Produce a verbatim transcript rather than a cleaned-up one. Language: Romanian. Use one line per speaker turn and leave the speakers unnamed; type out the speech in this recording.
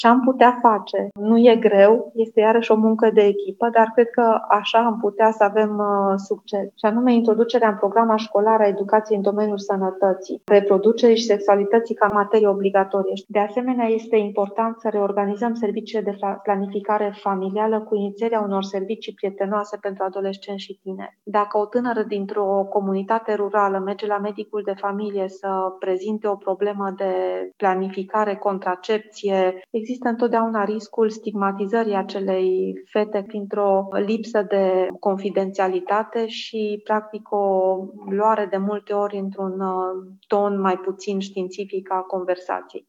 Ce am putea face? Nu e greu, este iarăși o muncă de echipă, dar cred că așa am putea să avem uh, succes. Și anume introducerea în programa școlară a educației în domeniul sănătății, reproducerii și sexualității ca materie obligatorie. De asemenea, este important să reorganizăm serviciile de planificare familială cu inițierea unor servicii prietenoase pentru adolescenți și tineri. Dacă o tânără dintr-o comunitate rurală merge la medicul de familie să prezinte o problemă de planificare, contracepție, există întotdeauna riscul stigmatizării acelei fete printr-o lipsă de confidențialitate și, practic, o luare de multe ori într-un ton mai puțin științific a conversației.